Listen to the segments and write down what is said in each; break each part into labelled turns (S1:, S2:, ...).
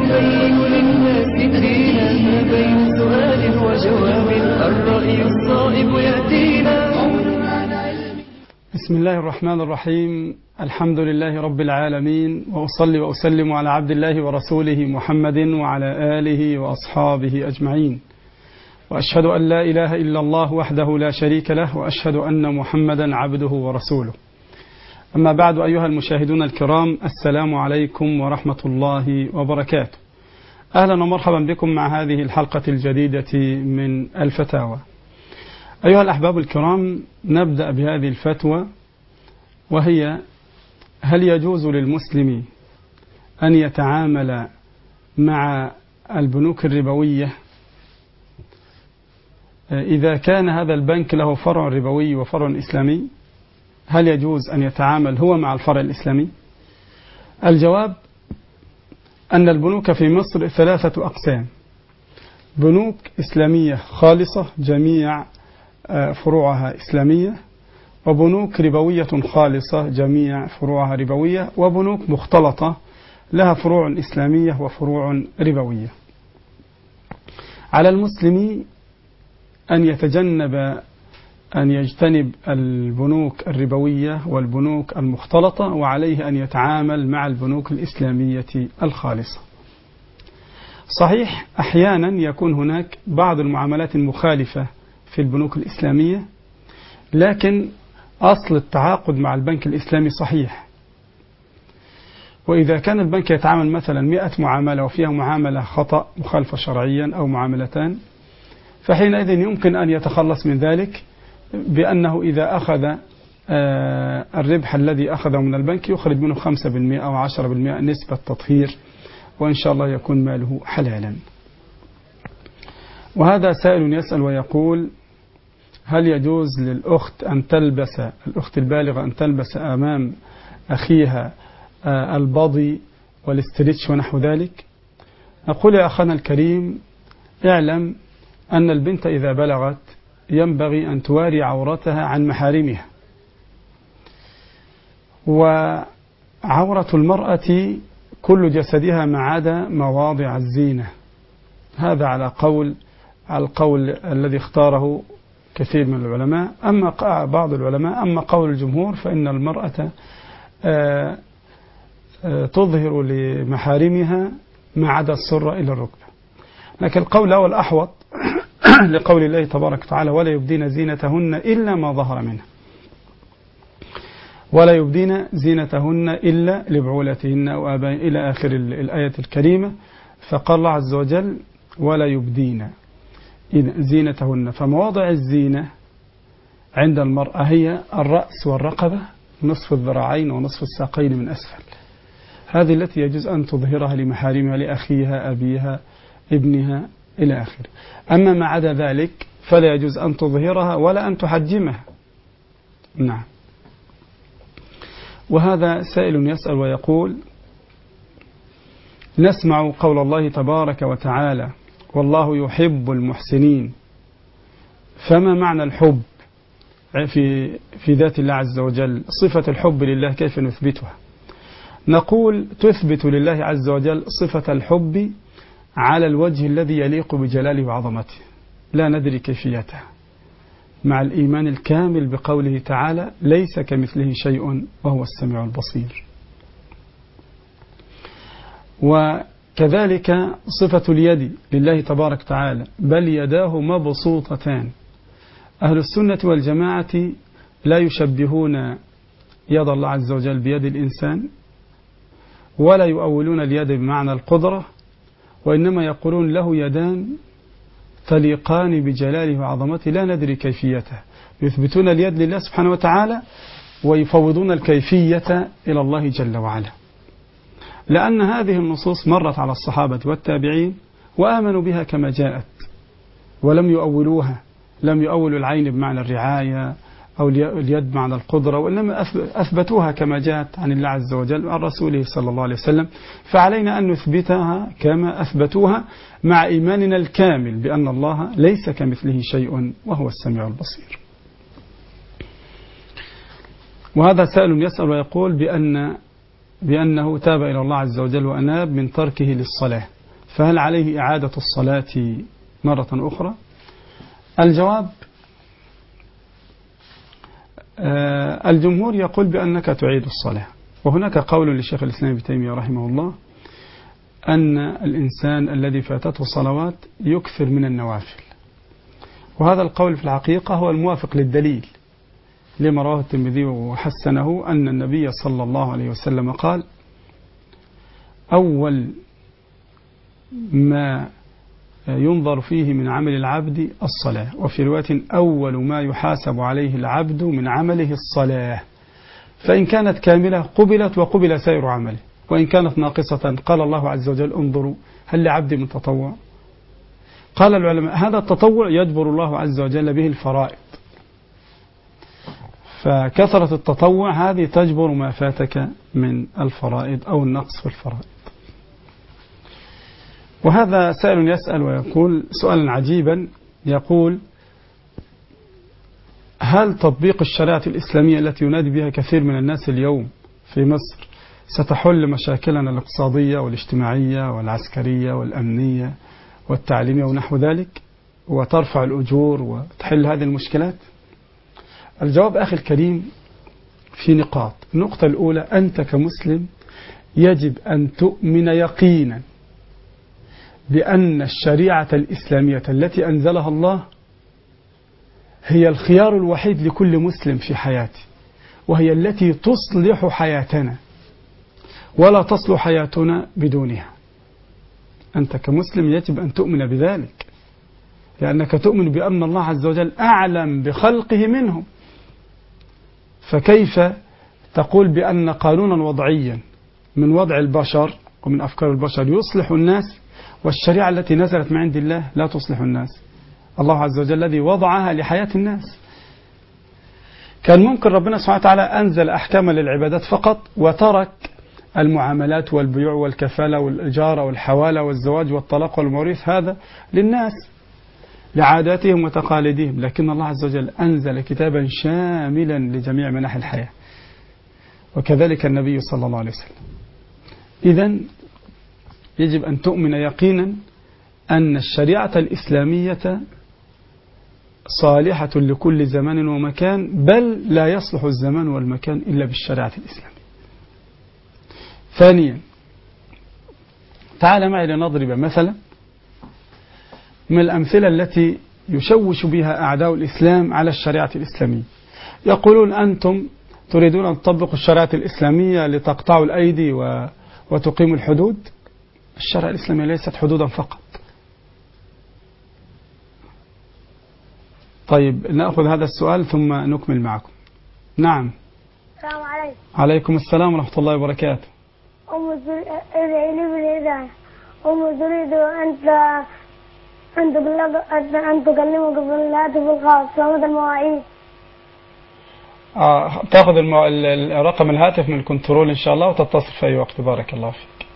S1: نبين للناس دينا ما بين سؤال وجواب الرأي الصائب يأتينا.
S2: بسم الله الرحمن الرحيم. الحمد لله رب العالمين، وأصلي وأسلم على عبد الله ورسوله محمد وعلى آله وأصحابه أجمعين، وأشهد أن لا إله إلا الله وحده لا شريك له، وأشهد أن محمدا عبده ورسوله. أما بعد، أيها المشاهدون الكرام، السلام عليكم ورحمة الله وبركاته. أهلا ومرحبا بكم مع هذه الحلقة الجديدة من الفتاوى. أيها الأحباب الكرام، نبدأ بهذه الفتوى، وهي: هل يجوز للمسلم أن يتعامل مع البنوك الربوية إذا كان هذا البنك له فرع ربوي وفرع إسلامي؟ هل يجوز أن يتعامل هو مع الفرع الإسلامي؟ الجواب أن البنوك في مصر 3 أقسام: بنوك إسلامية خالصة جميع فروعها إسلامية، وبنوك ربوية خالصة جميع فروعها ربوية، وبنوك مختلطة لها فروع إسلامية وفروع ربوية. على المسلم أن يجتنب البنوك الربوية والبنوك المختلطة، وعليه أن يتعامل مع البنوك الإسلامية الخالصة. صحيح أحيانا يكون هناك بعض المعاملات المخالفة في البنوك الإسلامية، لكن أصل التعاقد مع البنك الإسلامي صحيح. وإذا كان البنك يتعامل مثلا 100 معاملة وفيها معاملة خطأ مخالفة شرعيا أو معاملتان، فحينئذ يمكن أن يتخلص من ذلك بأنه إذا أخذ الربح الذي أخذه من البنك يخرج منه 5% أو 10% نسبة تطهير، وإن شاء الله يكون ماله حلالا. وهذا سائل يسأل ويقول: هل يجوز للأخت الأخت البالغة أن تلبس أمام أخيها البضي والاسترتش ونحو ذلك؟ نقول يا أخانا الكريم: اعلم أن البنت إذا بلغت ينبغي أن تواري عورتها عن محارمها، وعورة المرأة كل جسدها ما عدا مواضع الزينة. هذا على القول الذي اختاره كثير من العلماء. أما بعض العلماء، أما قول الجمهور، فإن المرأة تظهر لمحارمها ما عدا السرة إلى الركبة. لكن القول الأول أحوط لقول الله تبارك وتعالى: ولا يبدين زينتهن إلا ما ظهر منها، ولا يبدين زينتهن إلا لبعولتهن أو آبائهن إلى آخر الآية الكريمة. فقال الله عز وجل: ولا يبدين زينتهن. فمواضع الزينة عند المرأة هي الرأس والرقبة، نصف الذراعين ونصف الساقين من أسفل. هذه التي يجوز أن تظهرها لمحارمها، لأخيها، أبيها، ابنها إلى آخره. أما ما عدا ذلك فلا يجوز أن تظهرها ولا أن تحجمها. نعم. وهذا سائل يسأل ويقول: نسمع قول الله تبارك وتعالى: والله يحب المحسنين، فما معنى الحب في ذات الله عز وجل؟ صفة الحب لله كيف نثبتها؟ نقول: تثبت لله عز وجل صفة الحب على الوجه الذي يليق بجلاله وعظمته، لا ندري كيفيته، مع الإيمان الكامل بقوله تعالى: ليس كمثله شيء وهو السميع البصير. وكذلك صفة اليد لله تبارك وتعالى: بل يداه مبسوطتان. أهل السنة والجماعة لا يشبهون يد الله عز وجل بيد الإنسان، ولا يؤولون اليد بمعنى القدرة، وإنما يقولون له يدان تليقان بجلاله وعظمته لا ندري كيفيته. يثبتون اليد لله سبحانه وتعالى ويفوضون الكيفية إلى الله جل وعلا، لأن هذه النصوص مرت على الصحابة والتابعين وآمنوا بها كما جاءت، ولم يؤولوها. لم يؤولوا العين بمعنى الرعاية أو اليد بمعنى القدرة، وإنما أثبتوها كما جاءت عن الله عز وجل وعن رسوله صلى الله عليه وسلم. فعلينا أن نثبتها كما أثبتوها، مع إيماننا الكامل بأن الله ليس كمثله شيء وهو السميع البصير. وهذا سائل يسأل ويقول بأنه تاب إلى الله عز وجل وأناب من تركه للصلاة، فهل عليه إعادة الصلاة مرة أخرى؟ الجواب الجمهور يقول بأنك تعيد الصلاة، وهناك قول لشيخ الإسلام ابن تيمية رحمه الله أن الإنسان الذي فاتته صلوات يكثر من النوافل، وهذا القول في الحقيقة هو الموافق للدليل لما رواه الترمذي وحسنه أن النبي صلى الله عليه وسلم قال: أول ما ينظر فيه من عمل العبد الصلاة، وفي رواية أول ما يحاسب عليه العبد من عمله الصلاة، فإن كانت كاملة قبلت وقبل سائر عمله، وإن كانت ناقصة قال الله عز وجل: انظروا هل لعبدي من تطوع. قال العلماء: هذا التطوع يجبر الله عز وجل به الفرائض، فكثرة التطوع هذه تجبر ما فاتك من الفرائض أو النقص في الفرائض. وهذا سائل يسأل ويقول سؤالا عجيبا، يقول: هل تطبيق الشريعة الإسلامية التي ينادي بها كثير من الناس اليوم في مصر ستحل مشاكلنا الاقتصادية والاجتماعية والعسكرية والأمنية والتعليمية ونحو ذلك، وترفع الأجور وتحل هذه المشكلات؟ الجواب أخي الكريم في نقاط. النقطة الأولى: أنت كمسلم يجب أن تؤمن يقينا بأن الشريعة الإسلامية التي أنزلها الله هي الخيار الوحيد لكل مسلم في حياته، وهي التي تصلح حياتنا ولا تصلح حياتنا بدونها. أنت كمسلم يجب أن تؤمن بذلك، لأنك تؤمن بأن الله عز وجل أعلم بخلقه منهم، فكيف تقول بأن قانونا وضعيا من وضع البشر ومن أفكار البشر يصلح الناس، والشريعة التي نزلت من عند الله لا تصلح الناس؟ الله عز وجل الذي وضعها لحياة الناس. كان ممكن ربنا سبحانه وتعالى أنزل أحكاما للعبادات فقط، وترك المعاملات والبيوع والكفالة والإجارة والحوالة والزواج والطلاق والموريث هذا للناس لعاداتهم وتقاليدهم، لكن الله عز وجل أنزل كتابا شاملا لجميع مناحي الحياة، وكذلك النبي صلى الله عليه وسلم. إذن يجب أن تؤمن يقينا أن الشريعة الإسلامية صالحة لكل زمان ومكان، بل لا يصلح الزمان والمكان إلا بالشريعة الإسلامية. ثانيا، تعال معي لنضرب مثلا من الأمثلة التي يشوش بها أعداء الإسلام على الشريعة الإسلامية. يقولون: أنتم تريدون أن تطبقوا الشريعة الإسلامية لتقطعوا الأيدي وتقيموا الحدود. الشريعة الإسلامية ليست حدودا فقط. طيب نأخذ هذا السؤال ثم نكمل معكم. نعم.
S3: السلام عليكم.
S2: عليكم السلام ورحمة الله وبركاته.
S3: ادعي لي بالهداية. تريد أن تكلمك بالهاتف الخاص ومدى المواعيد.
S2: تأخذ رقم الهاتف من الكنترول إن شاء الله وتتصل في أي وقت. بارك الله فيك.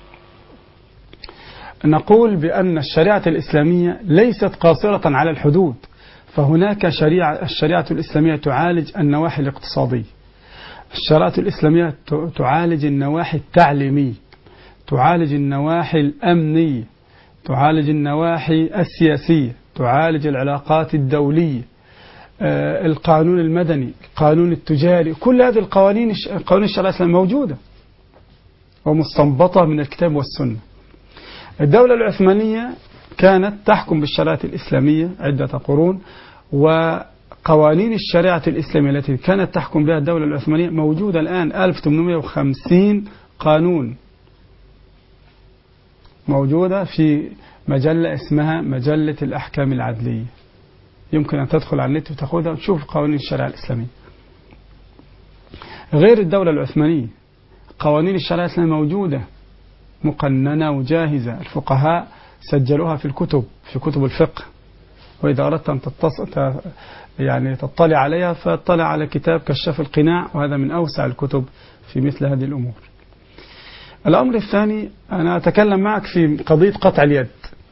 S2: نقول بأن الشريعة الإسلامية ليست قاصرة على الحدود، فهناك الشريعة الإسلامية تعالج النواحي الاقتصادية، الشريعة الإسلامية تعالج النواحي التعليمية، تعالج النواحي الأمنية، تعالج النواحي السياسية، تعالج العلاقات الدولية، القانون المدني، القانون التجاري، كل هذه قوانين الشريعة الإسلامية موجودة ومستنبطة من الكتاب والسنة. الدولة العثمانية كانت تحكم بالشريعة الإسلامية عدة قرون، وقوانين الشريعة الإسلامية التي كانت تحكم بها الدولة العثمانية موجودة الآن 1850 قانون موجودة في مجلة اسمها مجلة الأحكام العدلية. يمكن أن تدخل على النت وتأخذها وتشوف قوانين الشريعة الإسلامية. غير الدولة العثمانية قوانين الشريعة الإسلامية موجودة مقننة وجاهزة، الفقهاء سجلوها في الكتب، في كتب الفقه، وإذا أردت أن تطلع عليها فاطلع على كتاب كشاف القناع، وهذا من أوسع الكتب في مثل هذه الأمور. الأمر الثاني، أنا أتكلم معك في قضية قطع اليد.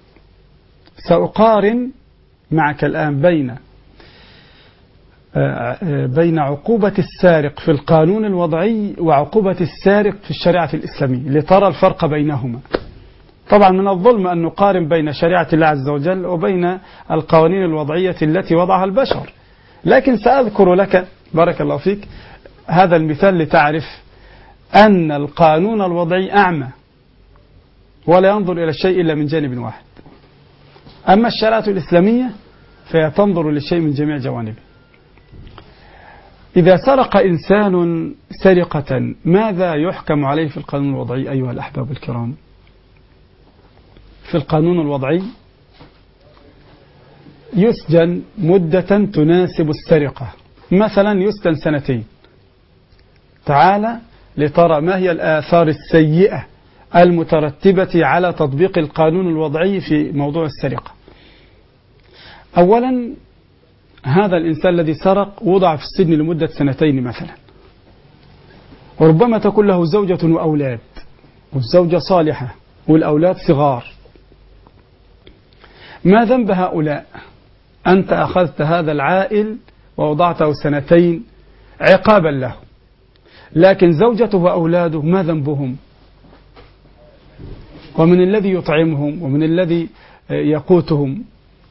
S2: سأقارن معك الآن بين عقوبة السارق في القانون الوضعي وعقوبة السارق في الشريعة الإسلامية لترى الفرق بينهما. طبعا من الظلم أن نقارن بين شريعة الله عز وجل وبين القوانين الوضعية التي وضعها البشر، لكن سأذكر لك بارك الله فيك هذا المثال لتعرف أن القانون الوضعي أعمى ولا ينظر إلى الشيء إلا من جانب واحد، أما الشريعة الإسلامية فهي تنظر للشيء من جميع جوانبه. إذا سرق إنسان سرقة ماذا يحكم عليه في القانون الوضعي أيها الأحباب الكرام؟ في القانون الوضعي يسجن مدة تناسب السرقة، مثلا يسجن 2 سنين. تعال لترى ما هي الآثار السيئة المترتبة على تطبيق القانون الوضعي في موضوع السرقة. أولا هذا الإنسان الذي سرق وضع في السجن لمدة 2 سنين مثلا، وربما تكون له زوجة وأولاد، والزوجة صالحة والأولاد صغار. ما ذنب هؤلاء؟ أنت أخذت هذا العائل ووضعته 2 سنين عقابا له، لكن زوجته وأولاده ما ذنبهم؟ ومن الذي يطعمهم ومن الذي يقوتهم؟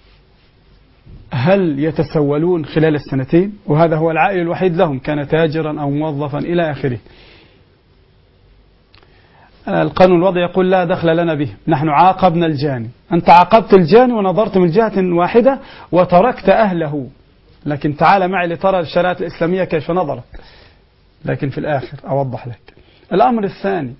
S2: هل يتسولون خلال 2 سنين؟ وهذا هو العائل الوحيد لهم، كان تاجرا أو موظفا إلى آخره. القانون الوضعي يقول لا دخل لنا به، نحن عاقبنا الجاني. أنت عاقبت الجاني ونظرت من جهة واحدة وتركت أهله، لكن تعال معي لترى الشريعة الإسلامية كيف نظرت. لكن في الآخر أوضح لك الأمر الثاني،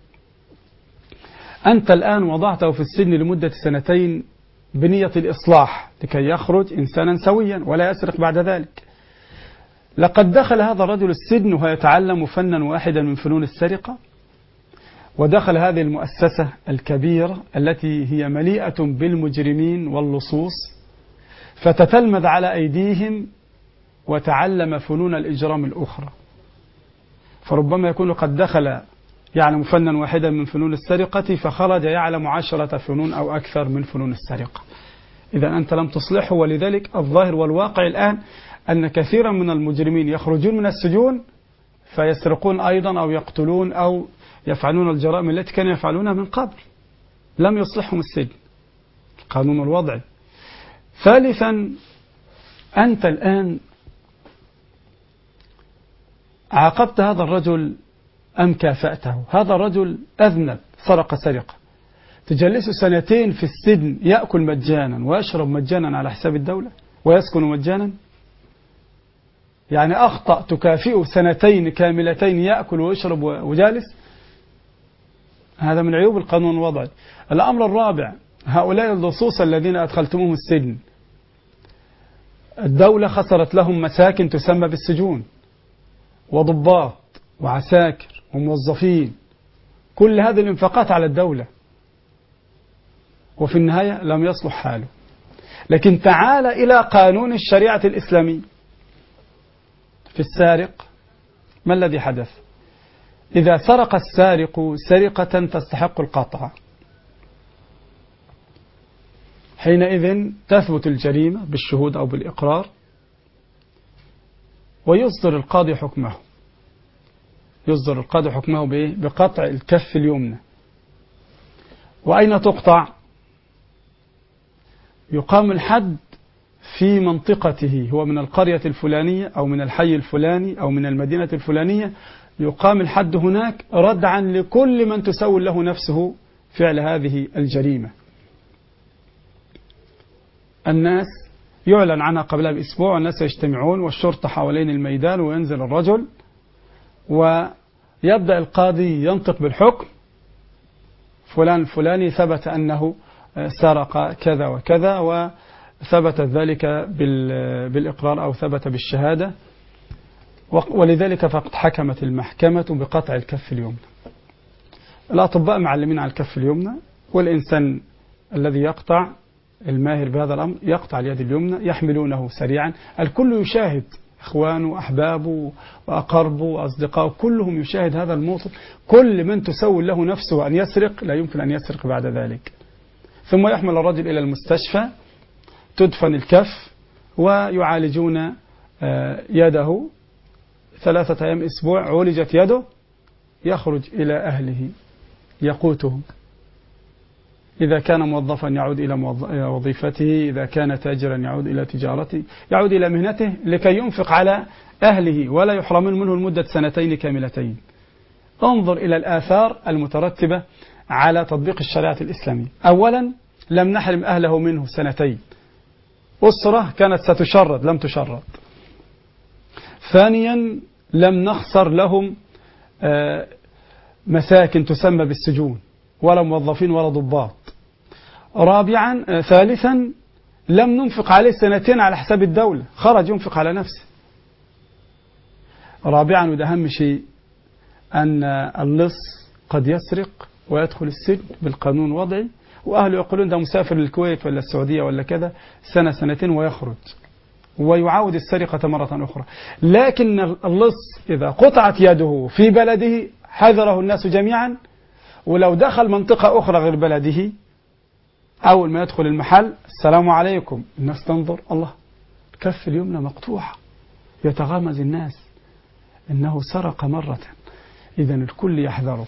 S2: أنت الآن وضعته في السجن لمدة 2 سنين بنية الإصلاح لكي يخرج إنسانا سويا ولا يسرق بعد ذلك. لقد دخل هذا الرجل السجن وهو يتعلم فنا واحدا من فنون السرقة، ودخل هذه المؤسسة الكبيرة التي هي مليئة بالمجرمين واللصوص، فتتلمذ على أيديهم وتعلم فنون الإجرام الأخرى. فربما يكون قد دخل يعلم فنا واحدا من فنون السرقة فخرج يعلم 10 فنون أو أكثر من فنون السرقة. إذا أنت لم تصلحه، ولذلك الظاهر والواقع الآن أن كثيرا من المجرمين يخرجون من السجون فيسرقون أيضا أو يقتلون أو يفعلون الجرائم التي كانوا يفعلونها من قبل، لم يصلحهم السجن، القانون الوضعي. ثالثا أنت الآن عاقبت هذا الرجل أم كافأته؟ هذا الرجل أذنب، سرق سرقة، تجلسه 2 سنين في السجن يأكل مجانا ويشرب مجانا على حساب الدولة ويسكن مجانا؟ يعني أخطأ تكافئه 2 سنين كاملتين يأكل ويشرب وجالس؟ هذا من عيوب القانون الوضعي. الأمر الرابع، هؤلاء اللصوص الذين أدخلتموهم السجن الدولة خسرت لهم مساكن تسمى بالسجون، وضباط وعساكر وموظفين، كل هذه الانفاقات على الدولة، وفي النهاية لم يصلح حاله. لكن تعال إلى قانون الشريعة الإسلامي في السارق، ما الذي حدث؟ إذا سرق السارق سرقة تستحق القطع، حينئذ تثبت الجريمة بالشهود أو بالإقرار، ويصدر القاضي حكمه. يصدر القاضي حكمه بإيه؟ بقطع الكف اليمنى. وأين تقطع؟ يقام الحد في منطقته، هو من القرية الفلانية أو من الحي الفلاني أو من المدينة الفلانية، يقام الحد هناك ردعا لكل من تسول له نفسه فعل هذه الجريمة. الناس يعلن عنها قبلها بأسبوع، والناس يجتمعون والشرطة حوالين الميدان، وينزل الرجل ويبدأ القاضي ينطق بالحكم، فلان الفلاني ثبت أنه سرق كذا وكذا، وثبت ذلك بالإقرار أو ثبت بالشهادة، ولذلك فقد حكمت المحكمة بقطع الكف اليمنى. الأطباء معلمين على الكف اليمنى، والإنسان الذي يقطع الماهر بهذا الأمر يقطع اليد اليمنى، يحملونه سريعا، الكل يشاهد، إخوانه وأحبابه وأقربه وأصدقائه كلهم يشاهد هذا الموطن. كل من تسول له نفسه أن يسرق لا يمكن أن يسرق بعد ذلك. ثم يحمل الرجل إلى المستشفى، تدفن الكف ويعالجون يده 3 أيام أسبوع، عولجت يده، يخرج إلى أهله يقوتهم. إذا كان موظفا يعود إلى وظيفته، إذا كان تاجرا يعود إلى تجارته، يعود إلى مهنته لكي ينفق على أهله ولا يحرمون منه لمدة 2 كاملتين. انظر إلى الآثار المترتبة على تطبيق الشريعة الإسلامية. أولا، لم نحرم أهله منه 2. أسرة كانت ستشرد لم تشرد. ثانيا، لم نخسر لهم مساكن تسمى بالسجون، ولا موظفين ولا ضباط. ثالثا، لم ننفق عليه 2 على حساب الدولة، خرج ينفق على نفسه. رابعا، وده أهم شيء، أن اللص قد يسرق ويدخل السجن بالقانون الوضعي، وأهله يقولون ده مسافر للكويت ولا السعودية ولا كذا 2 ويخرج ويعاود السرقة مرة أخرى. لكن اللص إذا قطعت يده في بلده حذره الناس جميعا، ولو دخل منطقة أخرى غير بلده أول ما يدخل المحل السلام عليكم، الناس تنظر، الله كف اليمنى مقطوعة، يتغامز الناس إنه سرق مرة. إذا الكل يحذره.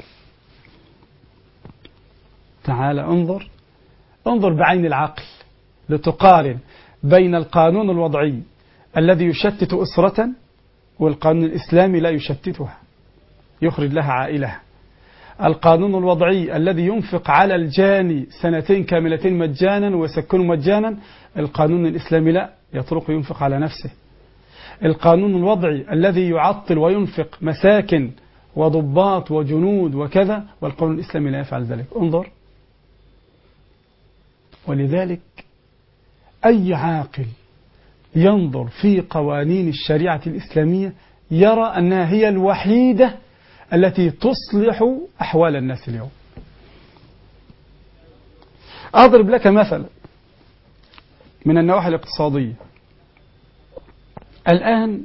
S2: تعال انظر بعين العقل لتقارن بين القانون الوضعي الذي يشتت أسرة والقانون الإسلامي لا يشتتها، يخرج لها عائلها. القانون الوضعي الذي ينفق على الجاني 2 كاملتين مجانا ويسكنه مجانا، القانون الإسلامي لا، يترك ينفق على نفسه. القانون الوضعي الذي يعطل وينفق مساكن وضباط وجنود وكذا، والقانون الإسلامي لا يفعل ذلك. انظر. ولذلك أي عاقل ينظر في قوانين الشريعة الإسلامية يرى أنها هي الوحيدة التي تصلح أحوال الناس اليوم. أضرب لك مثلا من النواحي الاقتصادية. الآن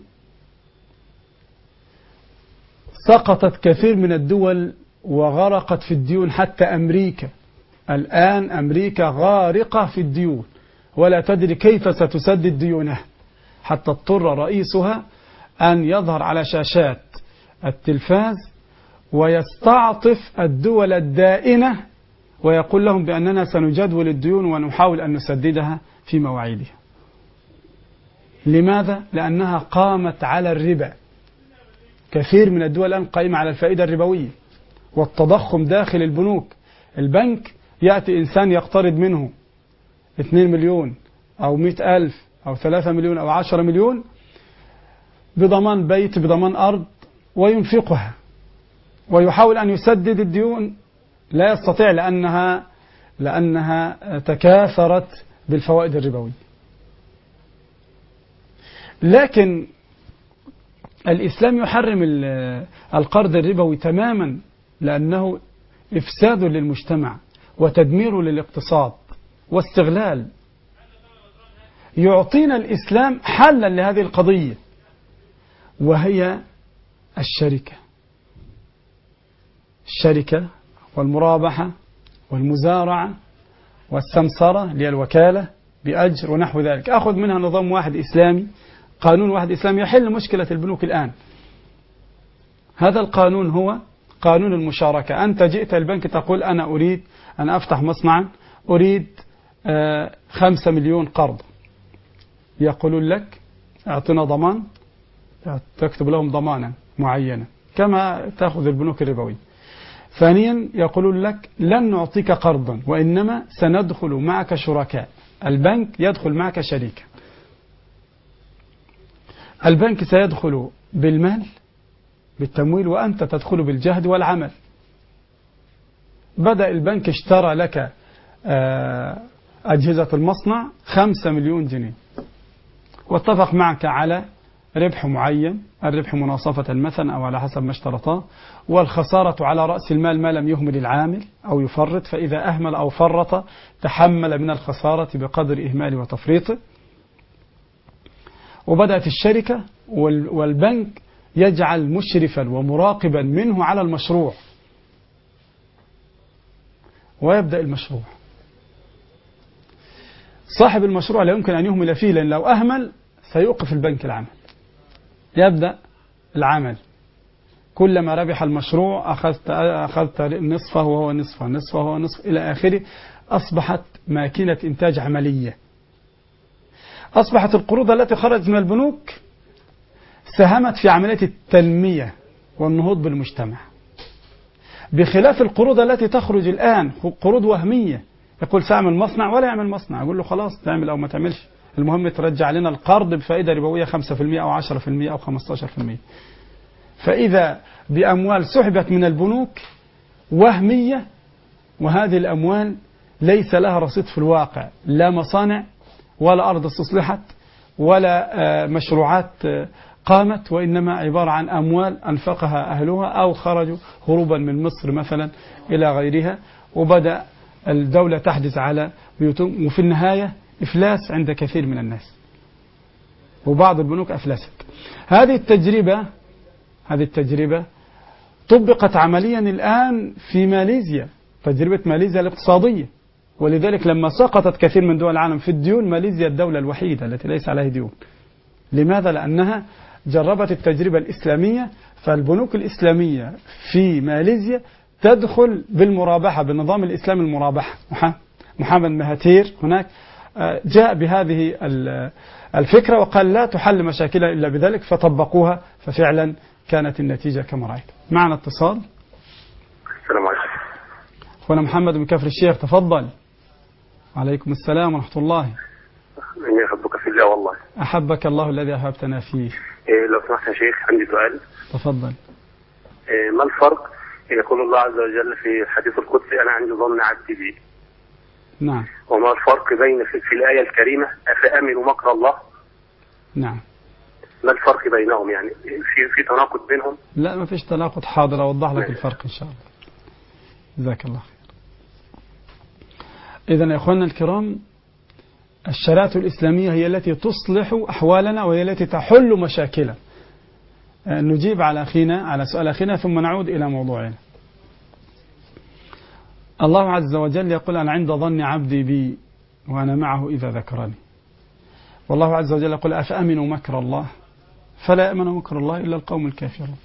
S2: سقطت كثير من الدول وغرقت في الديون، حتى أمريكا. الآن أمريكا غارقة في الديون ولا تدري كيف ستسدد ديونها، حتى اضطر رئيسها أن يظهر على شاشات التلفاز ويستعطف الدول الدائنة ويقول لهم بأننا سنجدول الديون ونحاول أن نسددها في مواعيدها. لماذا؟ لأنها قامت على الربا. كثير من الدول الآن قائمة على الفائدة الربوية والتضخم داخل البنوك. البنك يأتي إنسان يقترض منه 2 مليون أو 100,000 أو 3 مليون أو 10 مليون بضمان بيت بضمان أرض وينفقها ويحاول أن يسدد الديون، لا يستطيع لأنها تكاثرت بالفوائد الربوية. لكن الإسلام يحرم القرض الربوي تماما، لأنه إفساد للمجتمع وتدمير للاقتصاد واستغلال. يعطينا الإسلام حلا لهذه القضية، وهي الشركة والمرابحة والمزارعة والسمسرة اللي هي الوكالة بأجر ونحو ذلك. أخذ منها نظام واحد إسلامي، قانون واحد إسلامي يحل مشكلة البنوك الآن. هذا القانون هو قانون المشاركة. أنت جئت البنك تقول أنا أريد أن أفتح مصنعا، أريد 5 مليون قرض. يقولون لك اعطنا ضمان، تكتب لهم ضمانا معينة كما تأخذ البنوك الربوية. ثانيا يقولون لك لن نعطيك قرضا وإنما سندخل معك شركاء. البنك يدخل معك شريكا. البنك سيدخل بالمال بالتمويل وأنت تدخل بالجهد والعمل. بدأ البنك اشترى لك أجهزة المصنع 5 مليون جنيه واتفق معك على ربح معين، الربح مناصفة مثلا أو على حسب ما اشترطاه، والخسارة على رأس المال ما لم يهمل العامل أو يفرط، فإذا أهمل أو فرط تحمل من الخسارة بقدر إهماله وتفريطه. وبدأت الشركة والبنك يجعل مشرفا ومراقبا منه على المشروع، ويبدأ المشروع. صاحب المشروع لا يمكن أن يهمل فيه، لأن لو أهمل سيوقف البنك العمل. يبدأ العمل، كلما ربح المشروع أخذت نصفه وهو نصفه، نصفه وهو نصف، إلى آخره. أصبحت ماكينة إنتاج عملية. أصبحت القروض التي خرجت من البنوك ساهمت في عملية التنمية والنهوض بالمجتمع، بخلاف القروض التي تخرج الآن قروض وهمية. يقول سأعمل مصنع ولا يعمل مصنع، أقول له خلاص تعمل أو ما تعملش، المهم ترجع لنا القرض بفائدة ربوية 5% أو 10% أو 15%. فإذا بأموال سحبت من البنوك وهمية، وهذه الأموال ليس لها رصيد في الواقع، لا مصانع ولا أرض استصلحت ولا مشروعات قامت، وإنما عبارة عن أموال أنفقها أهلها أو خرجوا هروبا من مصر مثلا إلى غيرها، وبدأ الدولة تحجز على بيوتهم، وفي النهاية إفلاس عند كثير من الناس، وبعض البنوك أفلست. هذه التجربة طبقت عمليا الآن في ماليزيا، تجربة ماليزيا الاقتصادية، ولذلك لما سقطت كثير من دول العالم في الديون، ماليزيا الدولة الوحيدة التي ليس عليها ديون. لماذا؟ لأنها جربت التجربة الإسلامية، فالبنوك الإسلامية في ماليزيا تدخل بالمرابحة، بالنظام الإسلامي المرابحة. محمد مهاتير هناك جاء بهذه الفكرة وقال لا تحل مشاكلها إلا بذلك، فطبقوها، ففعلا كانت النتيجة كما رأيت. معنا اتصال.
S4: السلام عليكم.
S2: أخونا محمد من كفر الشيخ، تفضل. وعليكم السلام ورحمة الله.
S4: إني أحبك في الله والله.
S2: أحبك الله الذي أحببتنا فيه.
S4: لو سمحت يا شيخ عندي سؤال.
S2: تفضل.
S4: ما الفرق يقول الله عز وجل في الحديث القدسي أنا عندي ظن عبدي بي؟
S2: نعم.
S4: وما الفرق بين في الآية الكريمة أفأمنوا مكر الله؟
S2: نعم.
S4: ما الفرق بينهم يعني؟ في تناقض بينهم؟
S2: لا ما فيش تناقض. حاضر أوضح لك الفرق إن شاء الله. جزاك الله خير. إذن يا أخواننا الكرام، الشريعة الإسلامية هي التي تصلح أحوالنا وهي التي تحل مشاكلنا. نجيب على سؤال أخينا ثم نعود إلى موضوعنا. الله عز وجل يقول أنا عند ظن عبدي بي وأنا معه إذا ذكرني. والله عز وجل يقول أفأمنوا مكر الله فلا يأمن مكر الله إلا القوم الكافرون.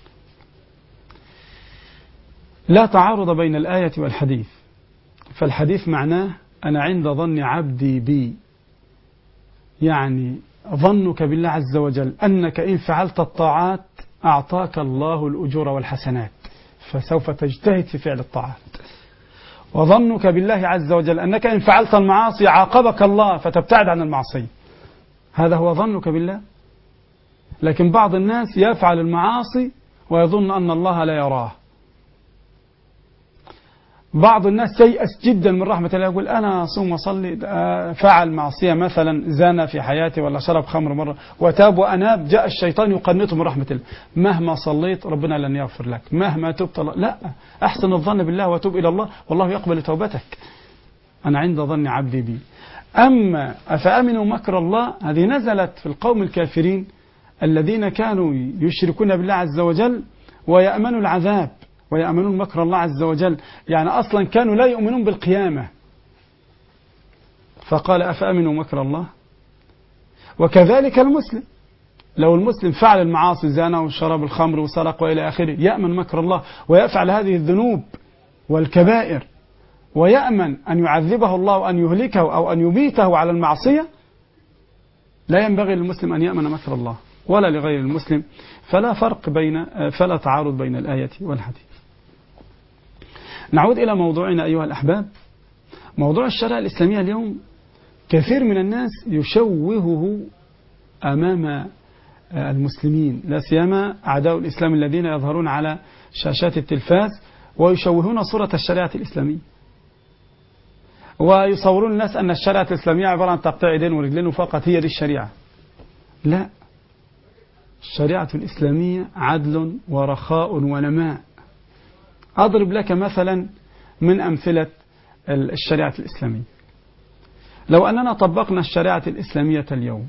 S2: لا تعارض بين الآية والحديث، فالحديث معناه أنا عند ظن عبدي بي، يعني ظنك بالله عز وجل أنك إن فعلت الطاعات أعطاك الله الأجور والحسنات فسوف تجتهد في فعل الطاعات، وظنك بالله عز وجل أنك إن فعلت المعاصي عاقبك الله فتبتعد عن المعصية. هذا هو ظنك بالله. لكن بعض الناس يفعل المعاصي ويظن أن الله لا يراه. بعض الناس سيئس جدا من رحمة الله، يقول أنا صوم وصلي، فعل معصية مثلا زنا في حياتي ولا شرب خمر مرة وتاب وأناب، جاء الشيطان يقنطه من رحمة الله، مهما صليت ربنا لن يغفر لك، مهما تبت لا، أحسن الظن بالله وتوب إلى الله والله يقبل توبتك. أنا عند ظن عبدي بي. أما أفأمنوا مكر الله، هذه نزلت في القوم الكافرين الذين كانوا يشركون بالله عز وجل ويأمنوا العذاب ويأمنون مكر الله عز وجل، يعني أصلا كانوا لا يؤمنون بالقيامة، فقال أفأمنوا مكر الله. وكذلك المسلم، لو المسلم فعل المعاصي زنا وشرب الخمر وسرق وإلى آخره يأمن مكر الله ويفعل هذه الذنوب والكبائر ويأمن أن يعذبه الله وأن يهلكه أو أن يبيته على المعصية، لا ينبغي للمسلم أن يأمن مكر الله ولا لغير المسلم. فلا تعارض بين الآية والحديث. نعود إلى موضوعنا أيها الأحباب. موضوع الشريعة الإسلامية اليوم كثير من الناس يشوهه أمام المسلمين، لا سيما أعداء الإسلام الذين يظهرون على شاشات التلفاز ويشوهون صورة الشريعة الإسلامية، ويصورون الناس أن الشريعة الإسلامية عبارة عن تقطيع يدين ورجلين فقط، هي دي الشريعة. لا، الشريعة الإسلامية عدل ورخاء ونماء. أضرب لك مثلا من أمثلة الشريعة الإسلامية. لو أننا طبقنا الشريعة الإسلامية اليوم،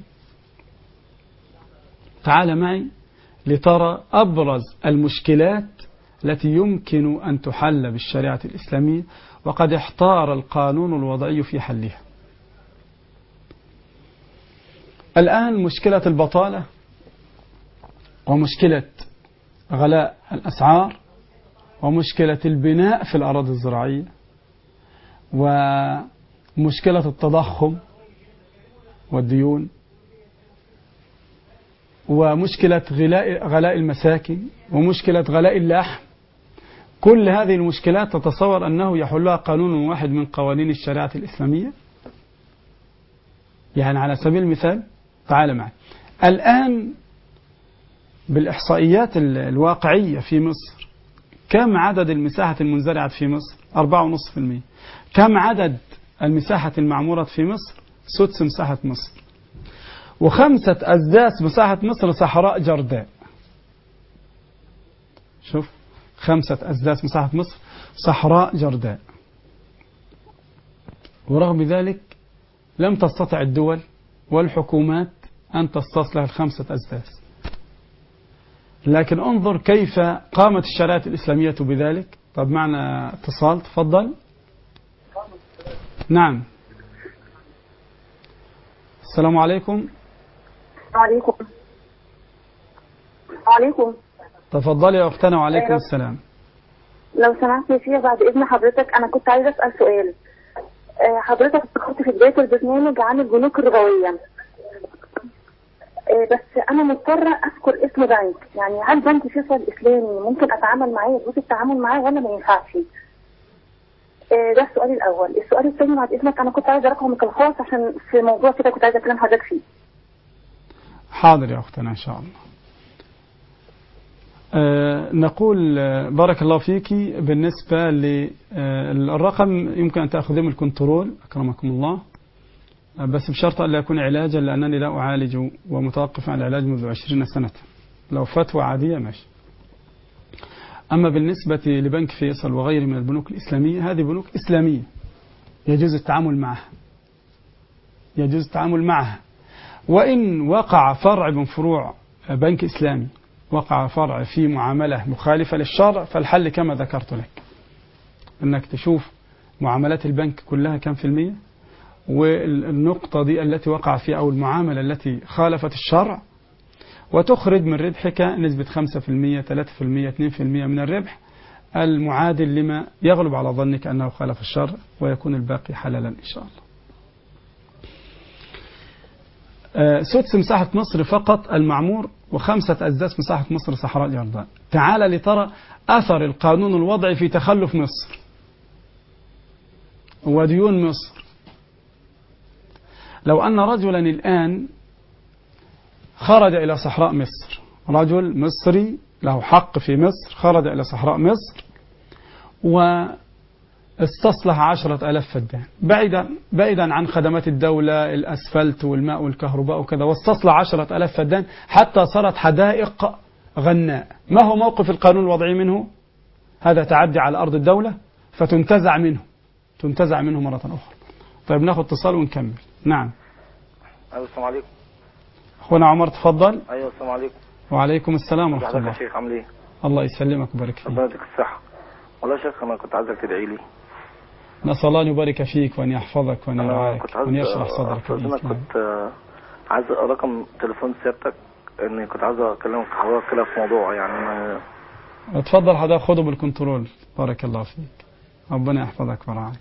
S2: تعال معي لترى أبرز المشكلات التي يمكن أن تحل بالشريعة الإسلامية وقد احتار القانون الوضعي في حلها. الآن مشكلة البطالة ومشكلة غلاء الأسعار ومشكلة البناء في الأراضي الزراعية مشكلة التضخم والديون، ومشكلة غلاء المساكن، ومشكلة غلاء اللحم. كل هذه المشكلات تتصور أنه يحلها قانون واحد من قوانين الشريعة الإسلامية؟ يعني على سبيل المثال تعال معي الآن بالإحصائيات الواقعية في مصر، كم عدد المساحة المنزرعة في مصر؟ 4.5%. كم عدد المساحة المعمورة في مصر؟ سدس مساحة مصر. و5 أسداس مساحة مصر صحراء جرداء. شوف، 5 أسداس مساحة مصر صحراء جرداء. ورغم ذلك لم تستطع الدول والحكومات أن تستصلح ال5 أسداس. لكن انظر كيف قامت الشريعة الإسلامية بذلك. طب معنا اتصال، تفضل. نعم، السلام عليكم.
S5: وعليكم.
S2: تفضلي يا أختنا. وعليكم السلام.
S5: لو سمحت يا شيخ بعد إذن حضرتك أنا كنت عايزة أسأل سؤال. حضرتك ذكرت في بداية البرنامج عن البنوك الربوية، بس أنا مضطرة أذكر اسم بنك، يعني هل بنك فيصل الإسلامي ممكن أتعامل معاه يجوز التعامل معاه ولا ما ينفعش؟ ده السؤال الأول. السؤال الثاني بعد إذنك أنا كنت عايزة رقمك الخاص عشان في موضوع كده كنت عايزة أكلم حضرتك فيه.
S2: حاضر يا أختنا إن شاء الله. نقول بارك الله فيك. بالنسبة للرقم يمكن أن تأخذه من الكنترول أكرمكم الله، بس بشرط أن لا يكون علاجا، لأنني لا أعالج ومتوقف عن العلاج منذ 20 سنة. لو فتوى عادية ماشي. أما بالنسبة لبنك فيصل وغيره من البنوك الإسلامية، هذه بنوك إسلامية يجوز التعامل معها، يجوز التعامل معها. وإن وقع فرع من فروع بنك إسلامي، وقع فرع في معاملة مخالفة للشرع، فالحل كما ذكرت لك، أنك تشوف معاملات البنك كلها كم في المية، والنقطة دي التي وقع فيها أو المعاملة التي خالفت الشرع، وتخرج من ربحك نسبة 5%، 3%، 2% من الربح المعادل لما يغلب على ظنك أنه خالف الشرع، ويكون الباقي حلالا إن شاء الله. سدس مساحة مصر فقط المعمور، و5 أسداس مساحة مصر صحراء جرداء. تعال لترى أثر القانون الوضعي في تخلف مصر وديون مصر. لو أن رجلا الآن خرج إلى صحراء مصر، رجل مصري له حق في مصر، خرج إلى صحراء مصر واستصلح 10,000 فدان، بعيدا عن خدمات الدولة، الأسفلت والماء والكهرباء وكذا، واستصلح 10,000 فدان حتى صارت حدائق غناء. ما هو موقف القانون الوضعي منه؟ هذا تعدي على أرض الدولة، فتنتزع منه مرة أخرى. طيب ناخذ اتصال ونكمل. نعم.
S6: أيوة السلام عليكم.
S2: أخونا عمر تفضل.
S6: أيوة السلام عليكم.
S2: وعليكم السلام ورحمة الله.
S6: يا شيخ عامل إيه؟
S2: الله يسلمك ويبارك فيك.
S6: ربنا يديك الصحة. والله يا شيخ أنا كنت عايزك تدعي لي.
S2: نسأل الله أن يبارك فيك وأن يحفظك وأن يرعاك وأن يشرح صدرك.
S6: أنا كنت عايز رقم تليفون سيادتك، إني كنت عايز أكلمك حضرتك كده في موضوع يعني.
S2: اتفضل حضرتك، خده بالكنترول. بارك الله فيك، ربنا يحفظك ويرعاك.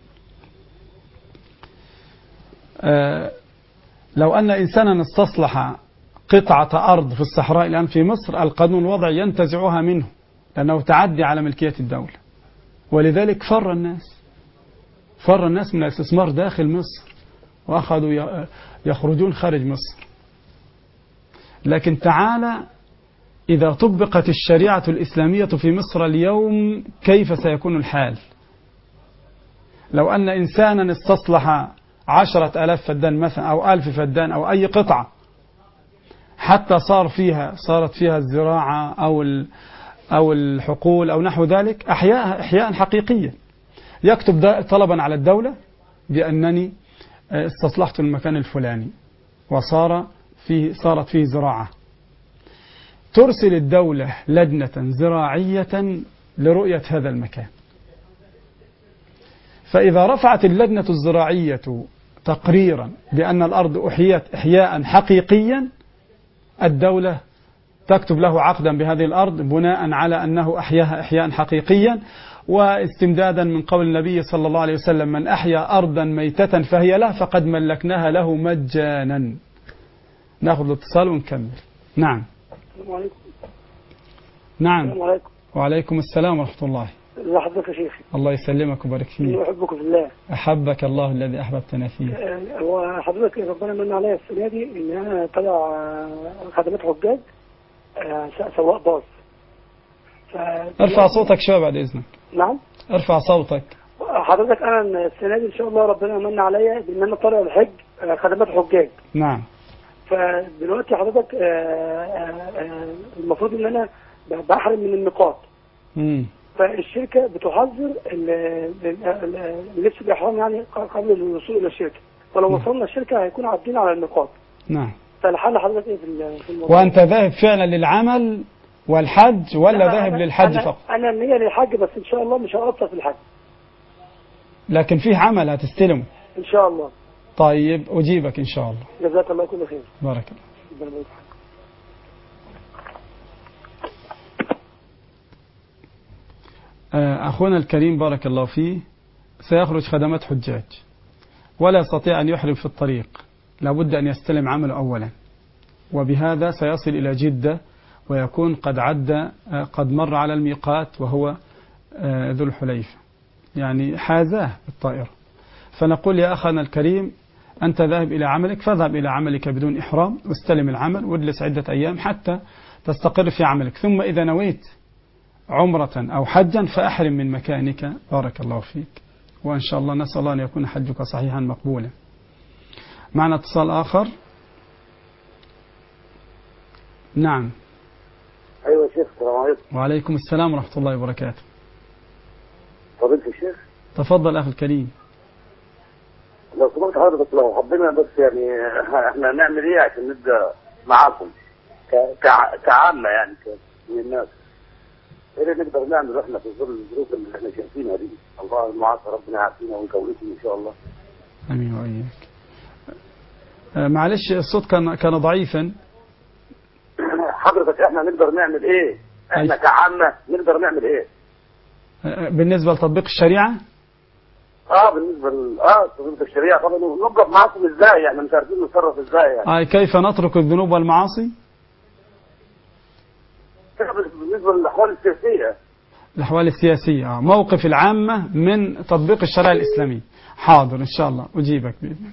S2: لو أن إنسانا استصلح قطعة أرض في الصحراء الآن في مصر، القانون الوضعي ينتزعها منه، لأنه تعدي على ملكية الدولة. ولذلك فر الناس من الاستثمار داخل مصر، وأخذوا يخرجون خارج مصر. لكن تعالى إذا طبقت الشريعة الإسلامية في مصر اليوم كيف سيكون الحال؟ لو أن إنسانا استصلح 10,000 فدان مثلا، أو 1000 فدان، أو أي قطعة، حتى صارت فيها الزراعة أو الحقول أو نحو ذلك، إحياء حقيقيا، يكتب طلبا على الدولة بأنني استصلحت المكان الفلاني صارت فيه زراعة. ترسل الدولة لجنة زراعية لرؤية هذا المكان. فإذا رفعت اللجنة الزراعية تقريرا بأن الأرض أحيت إحياء حقيقيا، الدولة تكتب له عقدا بهذه الأرض بناء على أنه أحياها إحياء حقيقيا، واستمدادا من قول النبي صلى الله عليه وسلم: من أحيا أرضا ميتة فهي له فقد ملكناها له مجانا. ناخذ الاتصال ونكمل. نعم.
S7: السلام عليكم.
S2: نعم.
S7: السلام عليكم.
S2: وعليكم السلام ورحمة الله.
S7: ازي حضرتك يا شيخي؟
S2: الله يسلمك ويبارك فيك.
S7: أحبك في الله.
S2: أحبك الله الذي أحببتنا فيه.
S7: هو حضرتك ربنا من عليا السنة دي إن أنا طالع خدمات حجاج، سواق باص.
S2: ارفع صوتك شوية بعد إذنك.
S7: نعم.
S2: ارفع صوتك.
S7: حضرتك أنا السنة دي إن شاء الله ربنا من عليا بإن أنا طالع الحج خدمات حجاج.
S2: نعم.
S7: فدلوقتي حضرتك المفروض إن أنا بحرم من النقاط. فالشركة بتحذر اللبس الإحرام يعني قبل الوصول إلى الشركة، فلو وصلنا الشركة هيكون عادين على النقاط.
S2: نعم.
S7: فالحل حضرتك إيه في الموضوع؟
S2: وأنت ذاهب فعلا للعمل والحج ولا ذاهب للحج فقط؟
S7: أنا النية للحج، بس إن شاء الله مش هقصر في الحج.
S2: لكن فيه عمل هتستلمه
S7: إن شاء الله.
S2: طيب أجيبك إن شاء الله.
S7: جزاك الله كل خير.
S2: بارك الله. أخونا الكريم بارك الله فيه سيخرج خدمات حجاج ولا يستطيع أن يحرم في الطريق، لابد أن يستلم عمله أولا، وبهذا سيصل إلى جدة ويكون قد مر على الميقات وهو ذو الحليفة، يعني حازاه بالطائرة. فنقول يا أخنا الكريم أنت ذاهب إلى عملك، فاذهب إلى عملك بدون إحرام واستلم العمل واجلس عدة أيام حتى تستقر في عملك، ثم إذا نويت عمرة أو حجا فأحرم من مكانك. بارك الله فيك، وإن شاء الله نسأل الله أن يكون حجك صحيحا مقبولا. معنا اتصال آخر. نعم.
S8: أيوة يا شيخ. السلام عليكم.
S2: وعليكم السلام ورحمة الله وبركاته.
S8: فضيلة الشيخ.
S2: تفضل أخي الكريم.
S8: لو سمحت حضرتك لو حبينا بس يعني احنا نعمل ايه عشان نبدأ معاكم كعامة يعني الناس، ايه اللي نقدر نعمل احنا في ظل الظروف اللي احنا شايفينها دي؟ الله المعافى، ربنا يعافينا ويكويكم ان شاء الله.
S2: امين وإياك. معلش الصوت كان ضعيفا.
S8: حضرتك احنا نقدر نعمل ايه؟ احنا كعامة نقدر نعمل ايه؟
S2: بالنسبة لتطبيق الشريعة؟
S8: بالنسبة تطبيق الشريعة طبعا نوقف معاكم ازاي؟ يعني مش عارفين نتصرف ازاي يعني.
S2: كيف نترك الذنوب والمعاصي؟
S8: بالنسبة للأحوال السياسية.
S2: الأحوال السياسية، موقف العامة من تطبيق الشريعة الإسلامية. حاضر إن شاء الله أجيبك بإذن الله.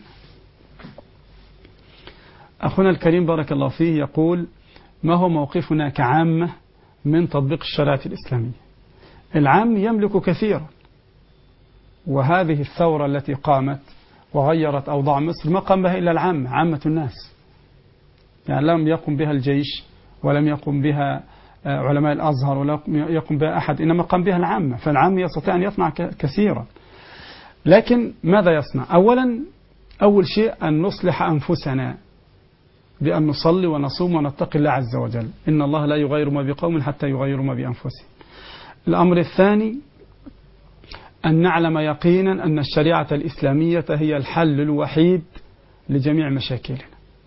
S2: أخونا الكريم بارك الله فيه يقول: ما هو موقفنا كعامة من تطبيق الشريعة الإسلامية؟ العام يملك كثيرا، وهذه الثورة التي قامت وغيرت أوضاع مصر ما قام بها إلا العامة، عامة الناس، يعني لم يقم بها الجيش ولم يقم بها علماء الأزهر ولم يقم بها أحد، إنما قام بها العامة. فالعام يستطيع أن يصنع كثيرا، لكن ماذا يصنع؟ أول شيء أن نصلح أنفسنا بأن نصلي ونصوم ونتقي الله عز وجل، إن الله لا يغير ما بقوم حتى يغيروا ما بأنفسهم. الأمر الثاني أن نعلم يقينا أن الشريعة الإسلامية هي الحل الوحيد لجميع مشاكلنا.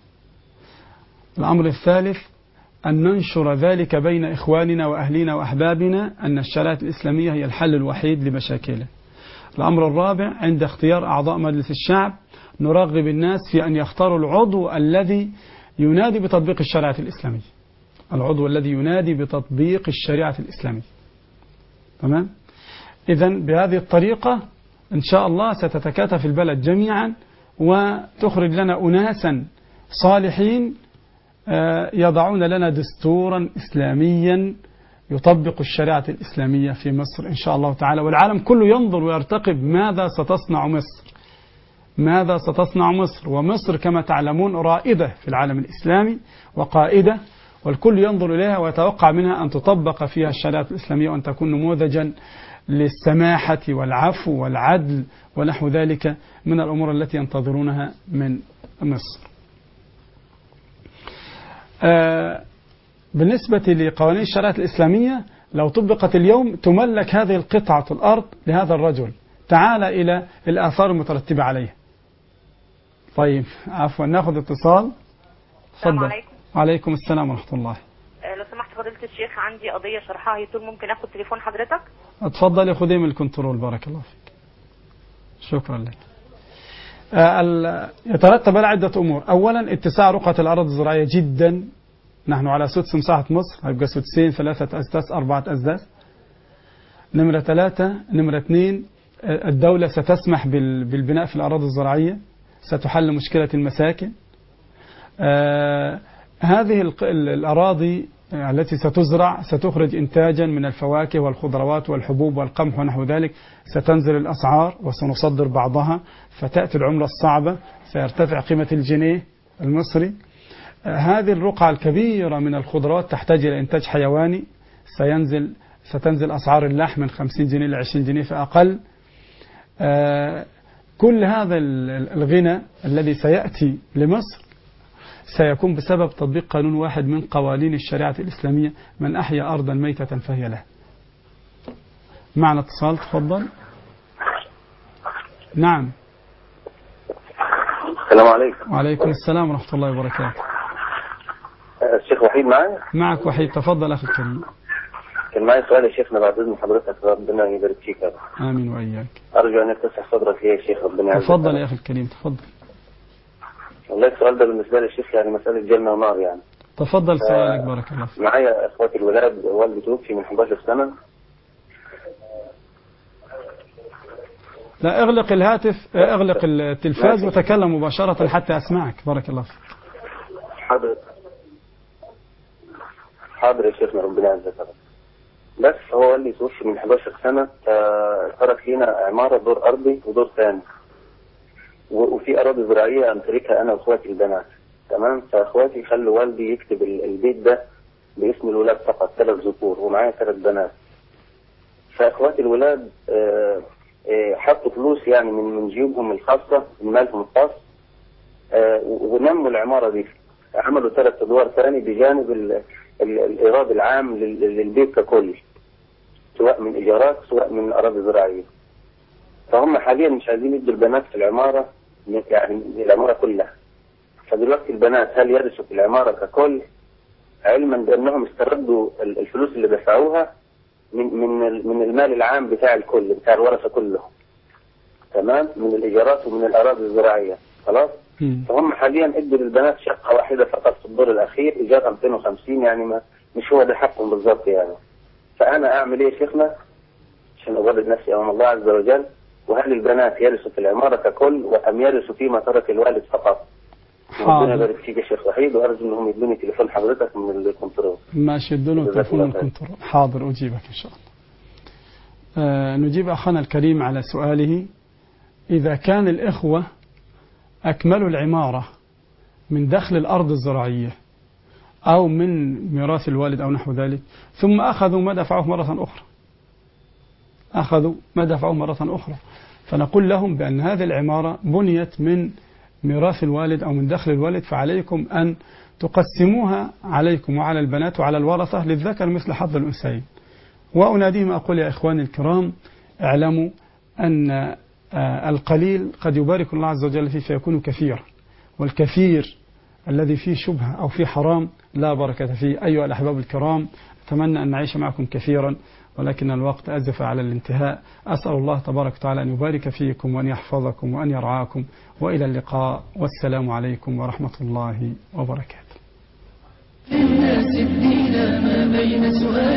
S2: الأمر الثالث أن ننشر ذلك بين إخواننا وأهلنا وأحبابنا أن الشريعة الإسلامية هي الحل الوحيد لمشاكلنا. الأمر الرابع عند اختيار أعضاء مجلس الشعب نرغب الناس في أن يختاروا العضو الذي ينادي بتطبيق الشريعة الإسلامية، العضو الذي ينادي بتطبيق الشريعة الإسلامية. تمام؟ إذن بهذه الطريقة إن شاء الله ستتكاتف البلد جميعا وتخرج لنا أناسا صالحين يضعون لنا دستورا إسلاميا يطبق الشريعة الإسلامية في مصر إن شاء الله تعالى، والعالم كله ينظر ويرتقب ماذا ستصنع مصر، ماذا ستصنع مصر. ومصر كما تعلمون رائدة في العالم الإسلامي وقائدة، والكل ينظر إليها ويتوقع منها أن تطبق فيها الشريعة الإسلامية وأن تكون نموذجا للسماحة والعفو والعدل ونحو ذلك من الأمور التي ينتظرونها من مصر. بالنسبة لقوانين الشريعة الإسلامية لو طبقت اليوم تملك هذه القطعة الأرض لهذا الرجل، تعال إلى الآثار المترتبة عليها. طيب عفوا ناخذ اتصال.
S9: السلام عليكم.
S2: وعليكم السلام ورحمة الله.
S9: لو سمحت فضيلة الشيخ، عندي قضية شرحها يطول، ممكن اخد تليفون حضرتك؟
S2: اتفضلي خدي من الكنترول، بارك الله فيك. شكرا لك. يترتب على عدة أمور. أولا اتساع رقعة الأراضي الزراعية جدا. نحن على سدس مساحة مصر، هيبقى سدسين، 3 أسداس، 4 أسداس. نمرة 3. نمرة 2، الدولة ستسمح بالبناء في الأراضي الزراعية، ستحل مشكلة المساكن. هذه الأراضي التي ستزرع ستخرج إنتاجا من الفواكه والخضروات والحبوب والقمح ونحو ذلك، ستنزل الأسعار وسنصدر بعضها، فتأتي العملة الصعبة، سيرتفع قيمة الجنيه المصري. هذه الرقعة الكبيرة من الخضروات تحتاج إلى إنتاج حيواني، ستنزل أسعار اللحم من 50 جنيه ل 20 جنيه فأقل. كل هذا الغنى الذي سيأتي لمصر سيكون بسبب تطبيق قانون واحد من قوانين الشريعة الإسلامية: من أحيا أرضا ميتة فهي له. معنا اتصال، تفضل. نعم.
S10: السلام عليكم.
S2: وعليكم السلام ورحمة الله وبركاته.
S10: الشيخ وحيد معي؟
S2: معك وحيد، تفضل أخي الكريم.
S10: كان معي سؤال يا شيخنا بعد إذن حضرتك، ربنا يبارك فيك.
S2: آمين وإياك.
S10: أرجو أن تفتح صدرك يا شيخ، ربنا يعزك.
S2: تفضل يا أخي الكريم، تفضل.
S10: والله السؤال ده بالنسبة لي يا شيخ يعني مسألة جنة ونار يعني.
S2: تفضل سؤالك، بارك الله فيك.
S10: معايا إخواتي الولاد، والدي توفي من 11 سنة.
S2: لا، اغلق الهاتف، اغلق التلفاز وتكلم مباشرة حتى أسمعك، بارك الله فيك.
S10: حاضر يا شيخنا، ربنا يعزك. بس هو والدي توفي من 11 سنة، ترك لنا عمارة دور أرضي ودور ثاني، وفي أراضي زراعية أمتلكها أنا وأخواتي البنات. تمام. فأخواتي خلوا والدي يكتب البيت ده باسم الولاد فقط، 3 ذكور ومعايا 3 بنات. فأخواتي الولاد حطوا فلوس يعني من جيوبهم الخاصة، من مالهم الخاص، ونموا العمارة دي. عملوا 3 أدوار ثاني بجانب الإيراد العام للبيت ككل، سواء من إيجارات سواء من أراضي زراعية. فهم حاليا مش عايزين يدوا البنات في العمارة، يعني العمارة كلها. فدلوقتي البنات هل يرثوا في العمارة ككل، علما بأنهم استردوا الفلوس اللي دفعوها من المال العام بتاع الكل، بتاع الورثة كلهم. تمام. من الإيجارات ومن الأراضي الزراعية. خلاص. فهم حاليا ادوا للبنات شقة واحدة فقط في الدور الأخير، إيجار 250، يعني مش هو ده حقهم بالظبط يعني. فأنا أعمل إيه يا شيخنا عشان أورد نفسي أمام الله عز وجل؟ وهل البنات يرثوا في العمارة ككل وأم يرثوا فيما ترك الوالد فقط؟ ربنا يبارك فيك يا شيخ وحيد، وأرجو أنهم يدوني تليفون حضرتك من الكنترول.
S2: ماشي، يدونه تليفون الكنترول. حاضر، أجيبك إن شاء الله. نجيب أخانا الكريم على سؤاله. إذا كان الإخوة أكملوا العمارة من دخل الأرض الزراعية أو من ميراث الوالد أو نحو ذلك، ثم أخذوا ما دفعوه مرة أخرى، فنقول لهم بأن هذه العمارة بنيت من ميراث الوالد أو من دخل الوالد، فعليكم أن تقسموها عليكم وعلى البنات وعلى الورثة للذكر مثل حظ الأنثيين. وأناديهم أقول: يا إخواني الكرام، اعلموا أن القليل قد يبارك الله عز وجل فيه فيكون كثيرا، والكثير الذي فيه شبهة أو فيه حرام لا بركة فيه. أيها الأحباب الكرام، أتمنى أن نعيش معكم كثيرا، ولكن الوقت أزف على الانتهاء. أسأل الله تبارك وتعالى أن يبارك فيكم وأن يحفظكم وأن يرعاكم، وإلى اللقاء، والسلام عليكم ورحمة الله وبركاته.